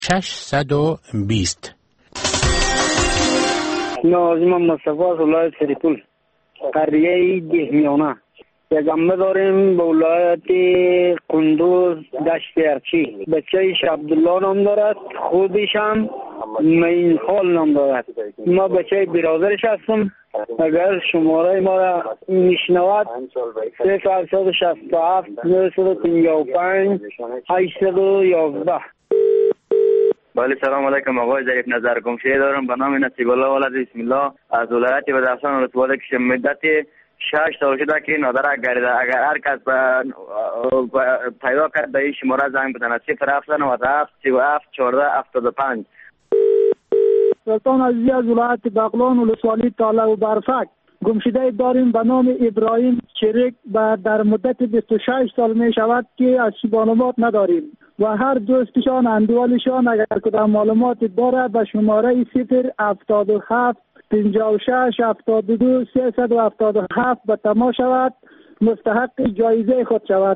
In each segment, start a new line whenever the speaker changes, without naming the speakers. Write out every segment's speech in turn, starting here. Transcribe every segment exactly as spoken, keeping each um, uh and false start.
ششصد و بیست.
ناظم مصطفی از ولایت سریپول، قریه دهمیانه. یک عمه داریم به ولایت قندوز دشت ارچی. بچهش عبدالله نام دارد، خودش هم معین خال نام دارد. ما بچه برادرش هستم. اگر شماره ما را میشنود صفر هفتصد و شصت و هفت نهصد و پنجاه و پنج هشتصد و یازده.
بله سلام علیکم آقای ظریف نظر. گمشده دارم به نام نصیب الله ولد بسم الله از ولایت بدخشان رتبه که مدت شش سال شده که نادرک گردیده. اگر هر کس پیدا کرد به این شماره زنگ بزنه صفر هفتصد و نود و هفت سی و هفت چهارده هفتاد و پنج.
سلطان عزیزی از ولایت بغلان ولسوالی تاله و برفک. گمشده داریم به نام ابراهیم چریک و در مدت بیست و شش سال می شود که از معلومات نداریم و هر دوستشان اندوالشان اگر کدام معلومات دارد به شماره صفر هفتاد و هفت پنجاه و شش هفتاد و دو سیصد و هفتاد و هفت به تماس شود مستحق جایزه خود شود.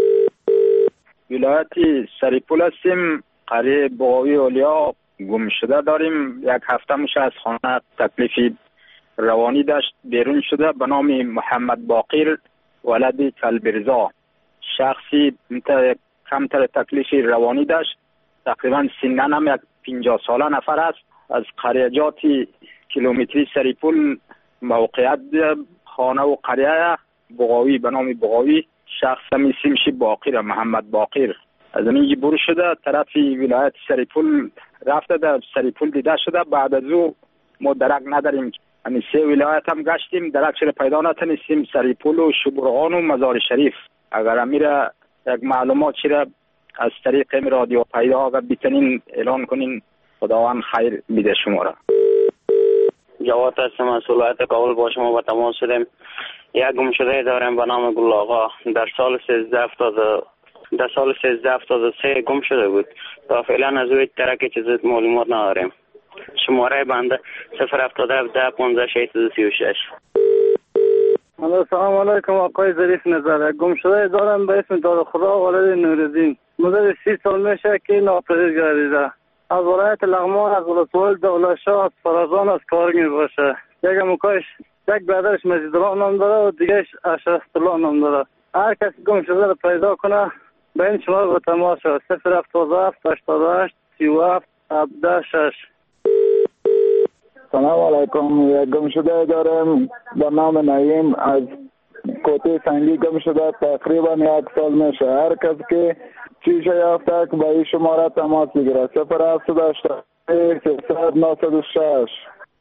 ولایت سریپول هستیم، قریه بغاوی اولیا. گمشده داریم، یک هفته میشه از خانه تکلیف روانی داشت بیرون شده به نام محمد باقر ولد کلبرزا. شخصی کمتر تکلیف روانی داشت، تقریبا سنن هم یک پنجاه ساله نفر است. از قریجات کیلومتری سریپول موقعیت خانه و قریه بغاوی به نام بغاوی. شخص هم اسمش باقر محمد باقر. از اینجا برو شده طرف ولایت سریپول رفته، در سریپول دیده شده. بعد از او ما درک نداریم، یعنی سه ولایت هم گشتیم درک چرا پیدا نتونستیم، سریپول و شبرغان و مزار شریف. اگر میره یک معلومات چرا از طریق رادیو پیدا اگر بتونین اعلان کنین خداوند خیر میده شما را.
جواد هستم از ولایت کابل، با شما با تماس شدیم. یک گمشده داریم به نام گل آقا. در سال سیزده هفتاد در سال سیزده هفتاد و سه گم شده بود. تا فعلا از اوی ترک چیز معلومات نداریم. شماره بنده صفر هفتاد و هفت ده پانزده ششصد و سی و شش.
سلام علیکم آقای ظریف نظر. گمشده دارم به اسم داد خدا ولد نورالدین. مدت سی سال میشه که ناپدید گردیده. از ولایت لغمان از ولسوالی دولتشاه از فرزان از کار می باشه. یک مکایش یک برادرش مجید الله نام داره و دیگهش اشرف الله نام داره. هر کسی گم شده رو پیدا کنه به این شماره با تماس شد صفر هفتاد و هفت هشتاد و هشت سی و هفت هفده شش.
سلام علیکم. یک گم شده دارم به نام نعیم از کوته سنگی. گم شده تقریبا یک سال میشه. هر کس که چیشه یافته که به این شماره تماس بگیره صفر هفتصد و هشتاد سیصد نود و شش.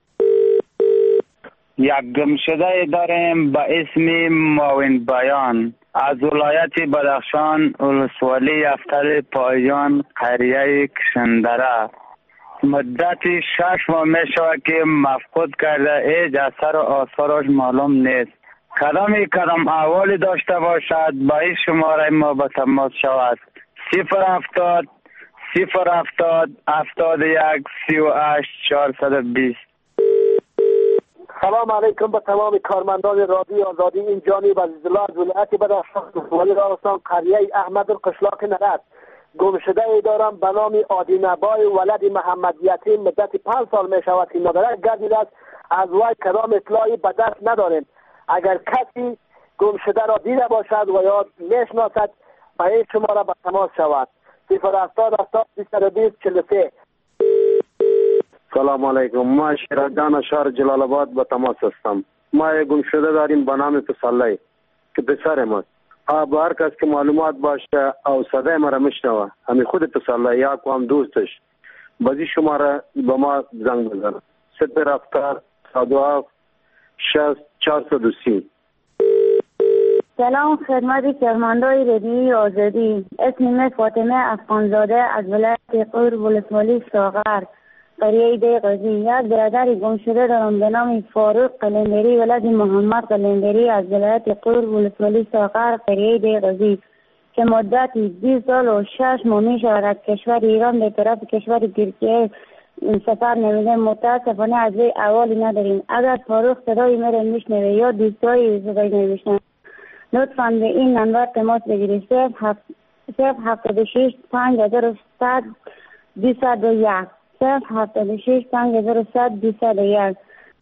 یک گمشده داریم به اسم معاون بیان از ولایت بدخشان ولسوالی یفتل پایان قریه کشندره. مدت شش ماه می شود که مفقود کرده، هیچ اثر و آثارش معلوم نیست. کدام کدام احوالی داشته باشد به این شماره ما به تماس شود صفر هفتاد صفر هفتاد هفتاد و یک سی و هشت چهارصد و بیست.
سلام علیکم به تمام کارمندان رادیو آزادی. این جانب عزیزالله از ولایت بدخشان ولی راستان قریه احمد القشلاق نرد. گمشده ای دارم به نام آدینبای ولد محمد یتیم. مدت پنج سال می شود که نادرک گردیده است. از وی کدام اطلاعی به دست نداریم. اگر کسی گمشده را دیده باشد و یا میشناسد به این شماره به تماس شود صفر هفتاد هفتاد بیست و بیست چهل و سه.
سلام علیکم. ما شیرجان شهر جلال آباد به تماس هستم. ما یک گمشده داریم به نام پسرلی که پسر ماست. با هر کس که معلومات باشه او صدای ما را میشنوه همین خود پسرلی یا هم دوستش بازی شماره به ما زنگ بزنه صفر هفتاد صد و هفت شصت چهارصد و سی.
سلام خدمت کارمندان رادیوی آزادی. اسمم فاطمه افغانزاده از ولایت قور ولسوالی ساغر قریه دی قاضی. یک برادر گم شده دارم به نام فاروق قلندری ولد محمد قلندری از ولایت قور ولسوالی ساغر قریه دی قاضی که مدت بیست سال و شش ماه می شود از کشور ایران به طرف کشور ترکیه سفر نمیده. متاسفانه از وی احوالی نداریم. اگر فاروق صدای مرا میشنوه یا دوستای صدای نمیشنوه لطفاً به این نمبر تماس بگیرید صفر هفتاد و شش پنج هزار و صد دویست و یک صفر هفتاد و شش پنج هزار و صد دویست و یک.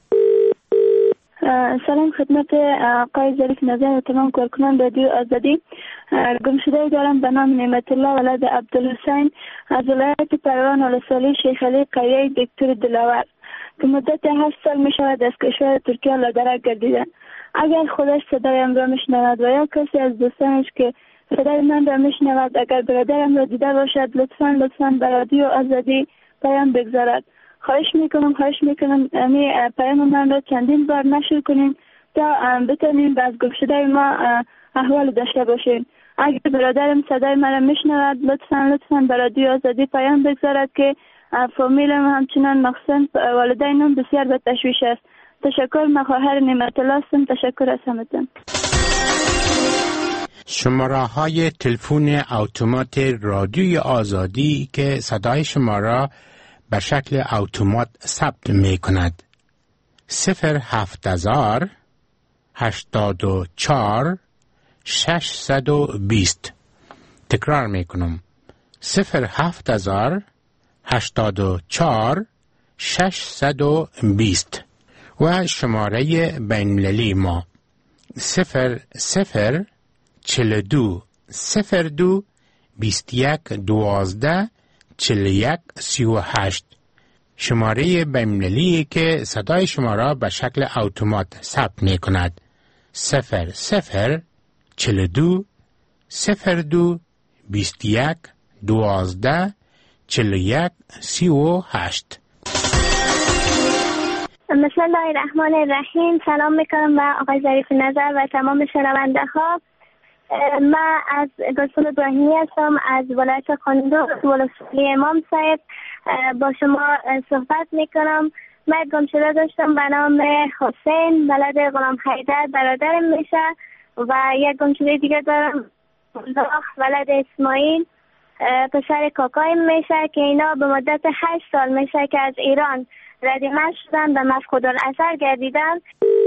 سلام خدمت آقای ظریف نظر و تمام کارکنان رادیو آزادی. گمشده دارم به نام نعمت الله ولد عبدالحسین از ولایت پروان ولسوالی شیخ علی قریه دکتر دلاور که مدت هشت سال می شود از کشور ترکیه لادرک گردیده. اگر خودش صدایم را میشنود و یا کسی از دوستانش که صدای من را میشنود اگر برادرم را دیده باشد لطفاً لطفاً به رادیو آزادی پیام بگذارد. خواهش میکنم خواهش میکنم امی پیام من را چندین بار نشر کنیم تا بتونیم از گمشده ما احوال داشته باشیم. اگر برادرم صدای من را میشنود لطفاً لطفاً به رادیو آزادی پیام بگذارد که فامیلم همچنان مخصوصاً والدینم بسیار به تشویش است. تشکر. من خواهر نعمت الله هستم. تشکر از همتون.
شماره های تلفن اتومات رادیوی آزادی که صدای شما را به شکل اتومات ثبت می کند: صفر هفت هزار هشتاد و چهار ششصد و بیست. تکرار می کنم: صفر هفت هزار هشتاد و چهار ششصد و بیست. و شماره بین‌المللی ما صفر صفر چهل و دو صفر دو بیست و یک دوازده چهل و یک سی و هشت. شماره بین‌المللی که صدای شما را به شکل اتومات ثبت می کند: صفر صفر چهل و دو صفر دو بیست و یک دوازده چهل و یک سی و هشت.
بسم الله الرحمن الرحیم. سلام میکنم به آقای ظریف نظر و تمام شنونده ها. من از گلسون ابراهیمی هستم از ولایت قندوز ولسوالی امام صاحب. با شما صحبت میکنم. من گمشده داشتم به نام حسین ولد غلام حیدر برادرم میشه و یک گمشده دیگه دارم ولد اسماعیل پسر کاکایم میشه که اینا به مدت هشت سال میشه که از ایران ردیمه شدن به مفقود الاثر گردیدن.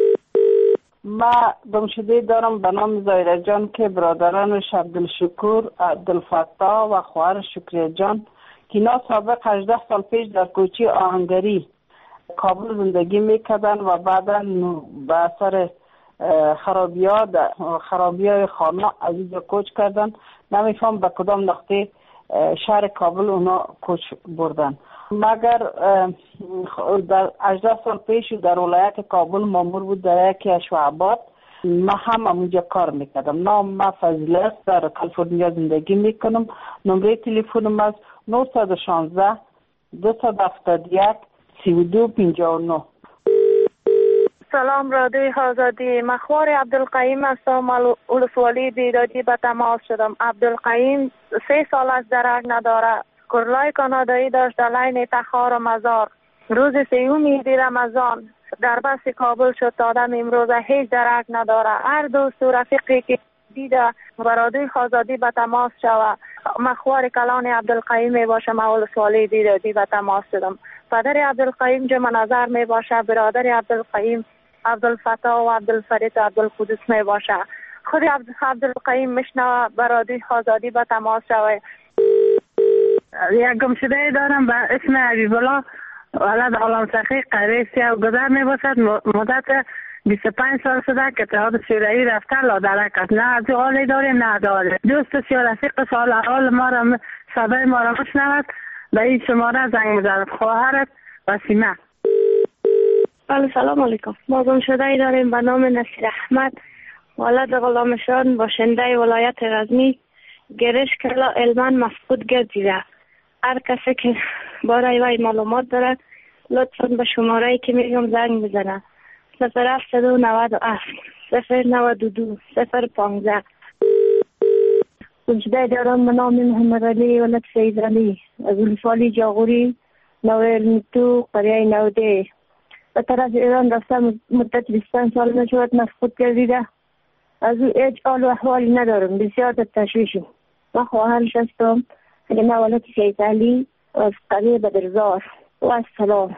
ما گمشده دارم به نام زایره جان که برادرانش عبدالشکور، عبدالفتاح و خواهر شکریه جان که اینا سابق هجده سال پیش در کوچه آهنگری کابل زندگی میکردن و بعدا به اثر خرابی ها خرابی های خانه از اینجا کوچ کردن. نمیفهم به کدام نقطه شهر کابل اونا کوچ بردن. مگر در هجده سال پیش در ولایت کابل مامور بود در یکی از شعبات. ما هم اونجا کار میکردم. نام ما فضل است، در کالیفرنیا زندگی میکنم. نمره تلفنم از نه یک شش دو هفت یک سی و دو پنجاه و نه.
سلام رادیوی آزادی. مخوار عبدالقیم هستم. ولسوالی بیدادی به تماس شدم. عبدالقیم سه سال از درک نداره. کرلای کانادایی داشت دلین تخار و مزار. روز سیوم دی رمضان در بس کابل شد تا آدم امروز هیچ درک نداره. هر دوست و رفیقی که دیده برادوی آزادی به تماس شوه. مخوار کلان عبدالقیم می باشه. مول سوالی دیدادی به تماس شدم. پدر عبدالقیم جمع نظر می باشه. برادر عبدالقیم عبدالفتاح و عبدالفرید و عبدالقدس می باشه. خود عبدالقیم میشنوه برادوی آزادی به تماس شوه.
یک گمشده دارم به اسم حبیب الله ولد غلام سخی قریه سیاه گذر می باشد. مدت بیست و پنج سال شده که اتحاد شوروی رفته لادرک است. نه از حالی داریم نه داره. دوست سیاه رفیق سال حال ما را صدای ما را بشنود به این شماره زنگ میزند. خواهرت وسیمه.
بله سلام علیکم. ما گمشده داریم به نام نصیر احمد ولد غلام شان باشنده ولایت غزنی. گرش کلا علمان مفقود گردیده. هر کسی که برای وی معلومات داره لطفاً به شماره‌ای که میگم زنگ بزنه. صفر هفت دو نود و هفت صفر نود و دو صفر پانزده. گمشده دارم به نام محمد علی ولد سید علی از ولسوالی جاغوری نویر تو قریه نوده. به طرف ایران رفته مدت بیست و پنج سال نشود مفقود گردیده. از او هیچ حال و احوالی ندارم. بسیار در تشویشم. من خواهرش هستم که من ولد سید علی از قریه بدرزار. و السلام.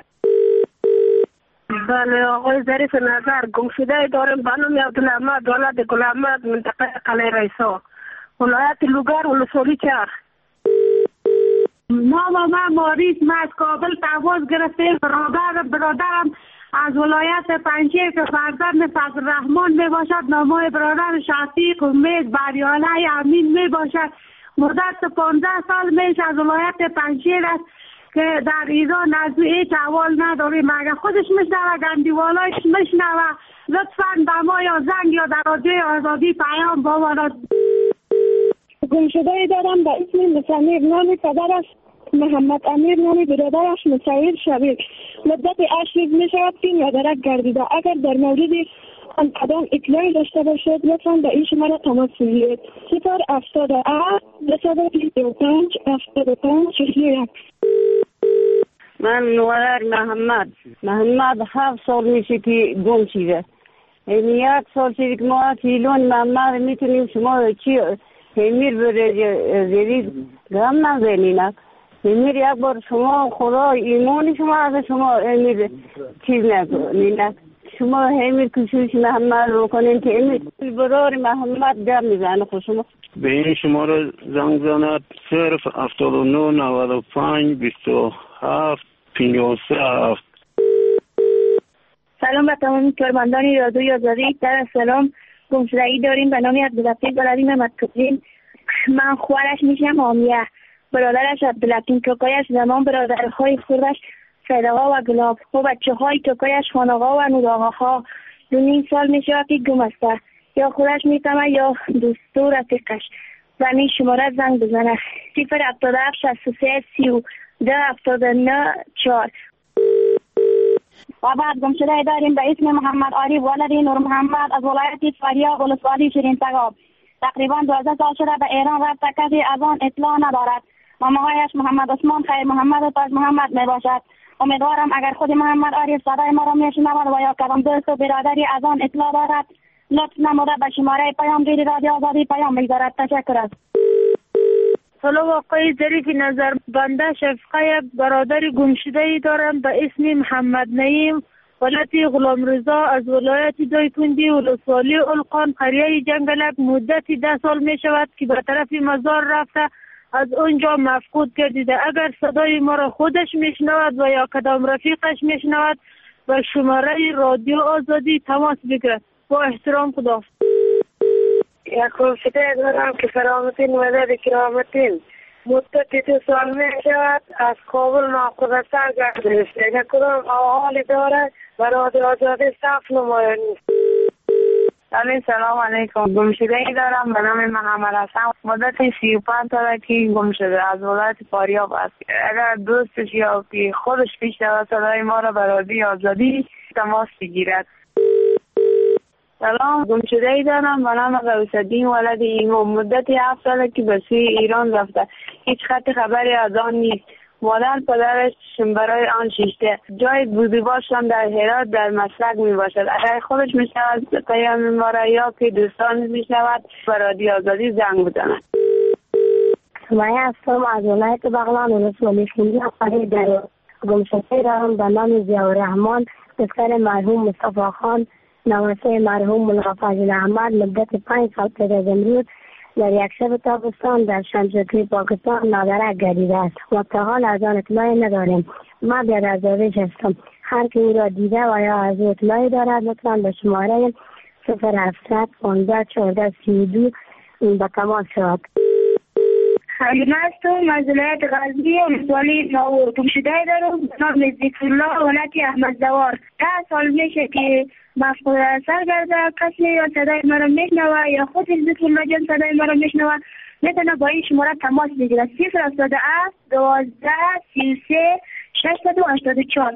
بله آقای ظریف نظر. گمشده دارم به نام عبدالحمد ولد گل احمد منطقه قلعه ریسا ولایت لوگر ولسوالی چرخ. نام من ماریس، من از کابل تماس گرفتیم. برادر برادرم از ولایت پنجشیر که فرزند فضل رحمان می باشد، نامای برادر شفیق امید بریاله امین می باشد. مدت پانزده سال میش از ولایت پنجشیر است که در ایران از هیچ احوال نداریم. اگر خودش میشنوه گندیوالایش میشنوه لطفاً به ما یا زنگ یا در رادیوی آزادی پیام بماند.
گمشده دارم به اسم مسامیر، نام پدرش محمد امیر، نام برادرش مسعود شبیر. مدت هشت روز می شود که مادرک گردیده. اگر در مورد آن کدام اطلاعی داشته باشد لطفاً به این شماره تماس بگیرید. صفر هفتاد و هفت دویست و بیست و پنج هفتاد و پنج چهل و یک.
من نوار محمد محمد هفت سال میشه که گم شده. این یک سال شده که ما تیلون محمد میتونیم شما چی امیر بره زیدید گم نزنینک. امیر یک بار شما خدا ایمان شما از شما امیر چیز نکنینک. شما امیر کشوش محمد رو کنین که امیر برار محمد گم میزنه. خود شما
به این شماره زنگ زند صرف هفتاد و نه نود و پنج بیست و هفت پنجاه و سه هفت.
سلام به تمام کارمندان رادیوی آزادی. در سلام گمشدگی داریم به نام عبداللطیف بلدی محمد کبرین. من خواهرش میشم آمیه، برادرش عبداللطیف، توکایش زمان، برادرهای خودش صدقا و گلاب ها، بچه های توکایش خانقا و نوراغا ها. دو نیم سال میشه که گم است. یا خودش میتمه یا دوست و رفیقش. و می شماره زنگ بزنه صفر هفتاد و هفت شصت و سه سی و ده هفتاد و نه چهار. و بعد گمشده داریم به اسم محمد عارف ولدی نور محمد از ولایت فاریاب ولسوالی شیرین تگاب. تقریبا دوازده سال شده به ایران رفته، کسی از آن اطلاع ندارد. مامهایش محمد عثمان خیر محمد و تاج محمد می باشد. امیدوارم اگر خود محمد عارف صدای ما را میشنود و یا کدام دوست و برادری از آن اطلاع دارد لطف نموده به شماره پیامگیری رادیو آزادی پیام بگذارد. تشکر است.
سلام آقای ظریف نظر، بنده شفقه برادر گمشده دارم به اسم محمد نعیم ولایت غلام رضا از ولایت دایکنډي ولسوالی القان قریه جنگلک. مدت ده سال می شود که به طرف مزار رفته، از اونجا مفقود گردیده. اگر صدای ما را خودش میشنود و یا کدام رفیقش میشنود به شماره رادیو آزادی تماس بگیرد. با احترام، خدا.
یک گمشده دارم که فرامتین مدد کرامتین مدت دو سال می شود از کابل ناخوده سر گردیده. اگر کدام احوالی دارد و رادیو آزادی صف نمایان نیست.
سلام علیکم. گمشده ای دارم به نام محمد حسن. مدت سی و پنج ساله که گم شده، از ولایت فاریاب است. اگر دوستش یا که خودش پیشنهاد صدای ما را به رادیو آزادی تماس بگیرد. سلام، گمشده ای دارم به نام غوث‌الدین ولد ایمان. مدت هفت ساله که به سوی ایران رفته، هیچ خط خبری از آن نیست. مادر پدرش برای آن شیشته، جای بودیباشان در هرات در مسلک می باشد. اگر خودش می شود پیام ما را یا که دوستان می شود به رادیو آزادی زنگ بزند.
سمیه هستم از ولایت بغلان ولسوالی شیرین تگاب. گمشده دارم به نام ضیاءالرحمن، پسر مرحوم مصطفی خان، نواسه مرحوم ملا فضل احمد. مدت پنج سال پیش از امروز در یک شب تابستان در شمشادی پاکستان نادرک گردیده است و تا حال از آن اطلاعی نداریم. من بی‌درزاویج هستم. هر که او را دیده و یا از او اطلاعی دارد لطفاً به شماره صفر هفتصد پانزده چهارده سی و دو به تماس شود.
حلیمه هستم از ولایت غزنی ولسوالی ناور. گمشده دارم به نام ذکرالله ولایت احمدزوار. ده سال میشه که مفقود سر گرده. کسی یا صدای مرا میشنوه یا خود ذکرالله جان صدای مرا میشنوه میتونه با این شماره تماس بگیره. صفر هفتاد و هفت دوازده سی و سه ششصد و هشتاد و چهار.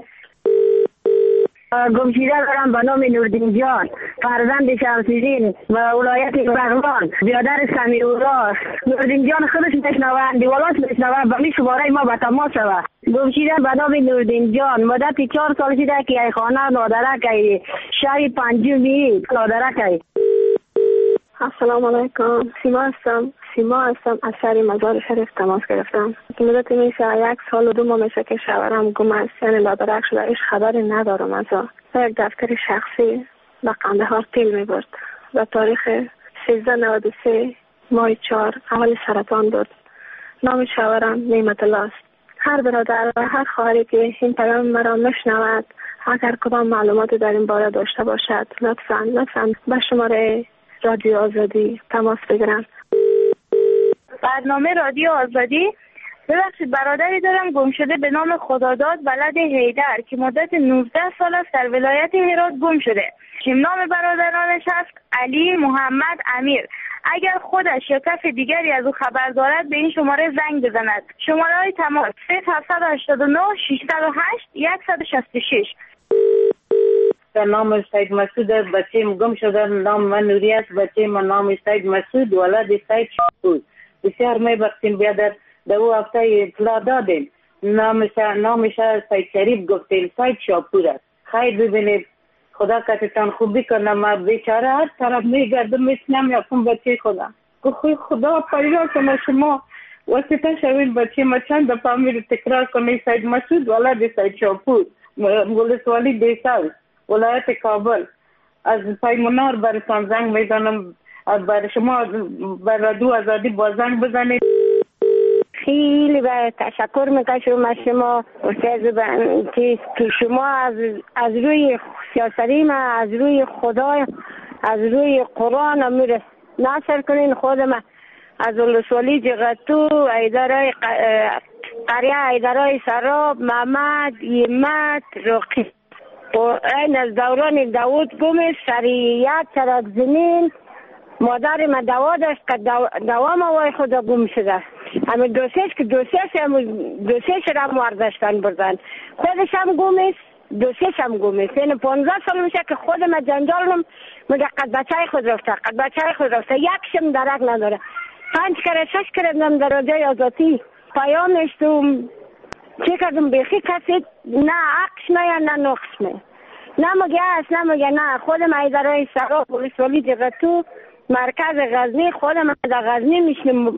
گمشده دارم به نام نوردین جان، فرزند شمس‌الدین و ولایت بغلان، برادر سمیرالله. نوردین جان خودش میشنوه، دیوالات میشنوه، به می شماره ما به تماس شود. گمشده به نام نوردین جان، مدت چهار سال شده که ای خانه نادرک ای شهر پنجمی نادرک ای.
السلام علیکم. سیما هستم. سیما هستم از شهر مزار شریف تماس گرفتم. مدت میشه یک سال و دو ماه میشه که شوهرم گم است، یعنی نادرک شده. هیچ خبری ندارم از آن. یک دفتر شخصی به قندهار تیل می برد و تاریخ سیزده نود و سه ماه چهار اول سرطان بود. نام شوهرم نعمت الله است. هر برادر و هر خواهری که این پیام مرا میشنود اگر کدام معلوماتی در این باره داشته باشد لطفاً لطفاً به شماره رادیو آزادی تماس بگیرند.
برنامه رادیو آزادی. ببخشید برادری دارم گم شده به نام خداداد ولد حیدر که مدت نوزده سال است در ولایت هرات گم شده. که نام برادرانش است علی، محمد، امیر. اگر خودش یا کس دیگری از او خبر دارد به این شماره زنگ بزند. شماره های تماس صفر هفت هشت نه شش صفر هشت یک شش شش.
به نام سید مسعود بچه گم شده. نام من نوری است. بچه من نام سید مسعود ولد سید شکور. بسیار میبخشیم بیادر در او هفته اطلاع دادیم. نامش نامش سید شریف گفتیم سید شاپور است. خیر ببینید خدا کتتان خوبی کنه. ما بیچاره هر طرف میگردم میشنم یکم بچه خدا گوی خدا پیدا کنه شما واسطه شوید بچه ما چند دفعه میره تکرار کنه سید مسعود ولد سید شاپور ولسوالی دیسال ولایت کابل. از پیمونار برسان زنگ میزنم بر شما بر رادیو آزادی با زنگ بزنید.
خیلی به تشکر میکنم از شما استاد که شما از از روی سیاسی ما از روی خدا از روی قرآن میره ناصر کنین. خودم از ولسوالی جغتو ایدارای قریه ایدارای سراب محمد یمت رقی و این از دوران داود گومش سری یک ترک زمین مادر ما دوا داشت که دوام وای خدا گم شده. همه دوستش که دوستش هم دوستش را مردشتن بردن خودش هم گم است دوستش هم گم است. این پانزده سال میشه که خودم جنجالم میگه قد بچه خود رفته قد بچه خود رفته یکشم درک نداره. پنج کره شش کره دم در رادیو آزادی پیامش تو چه کردم بیخی کسی نه عکس نه یا نه نقص نه نه مگه است نه مگه نه. خودم ایدارای سراب ولسوالی جغتو مرکز غزنی خودم در غزنی میشنم.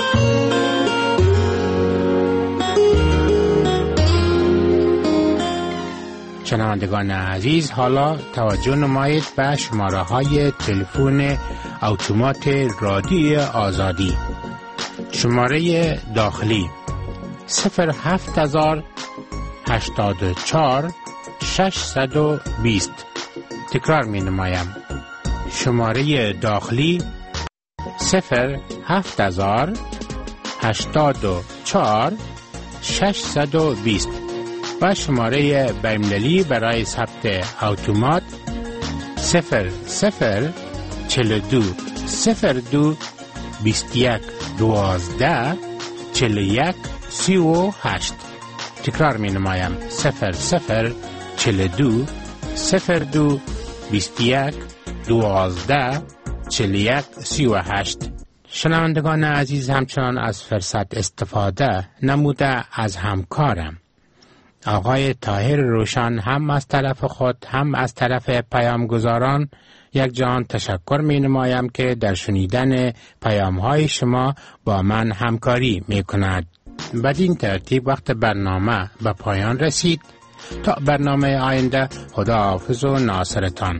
شنوندگان عزیز حالا توجه نمایید به شماره های تلفن اتومات رادیو آزادی. شماره داخلی صفر هفت هزار هشتاد و چهار ششصد و بیست. تکرار می نمایم. شماره داخلی صفر هفت هزار هشتاد و چهار ششصد و بیست و شماره بین‌المللی برای ثبت اتومات صفر صفر چهل و دو صفر دو بیست و یک دوازده چهل و یک سی و هشت. تکرار می نمایم صفر صفر چهل و دو صفر دو بیست و یک دوازده چهل و یک سی و هشت. شنوندگان عزیز همچنان از فرصت استفاده نموده از همکارم آقای طاهر روشن هم از طرف خود هم از طرف پیامگزاران یک جان تشکر می نمایم که در شنیدن پیام های شما با من همکاری می کند. بدین ترتیب وقت برنامه به پایان رسید. تا برنامه آینده خدا حافظ و ناصرتان.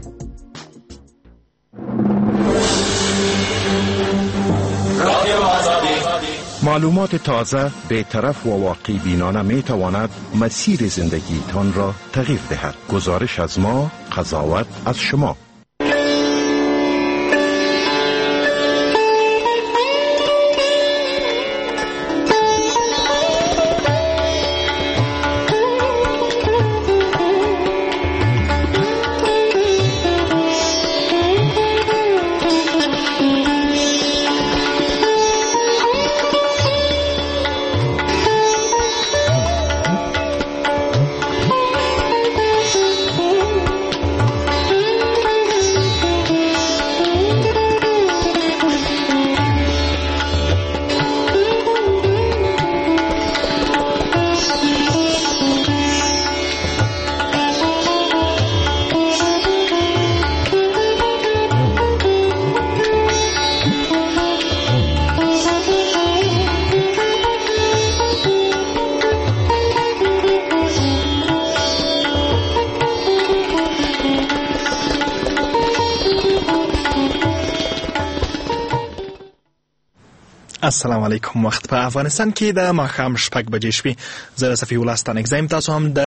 معلومات تازه به طرف و واقع بینانه می تواند مسیر زندگی تان را تغییر دهد. گزارش از ما، قضاوت از شما.
السلام علیکم. وخت په افغانستان کې د ماښام شپږ بجې شوې. زه صفي الله ستانک زایم. تاسو هم د